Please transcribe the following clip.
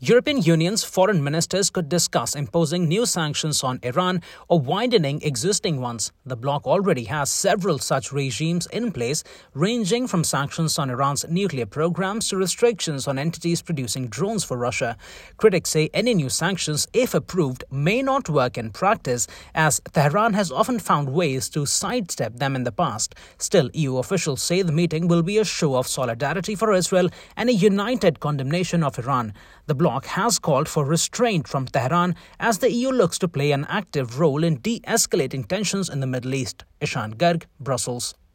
European Union's foreign ministers could discuss imposing new sanctions on Iran or widening existing ones. The bloc already has several such regimes in place, ranging from sanctions on Iran's nuclear programs to restrictions on entities producing drones for Russia. Critics say any new sanctions, if approved, may not work in practice, as Tehran has often found ways to sidestep them in the past. Still, EU officials say the meeting will be a show of solidarity for Israel and a united condemnation of Iran. The bloc has called for restraint from Tehran as the EU looks to play an active role in de-escalating tensions in the Middle East. Ishan Garg, Brussels.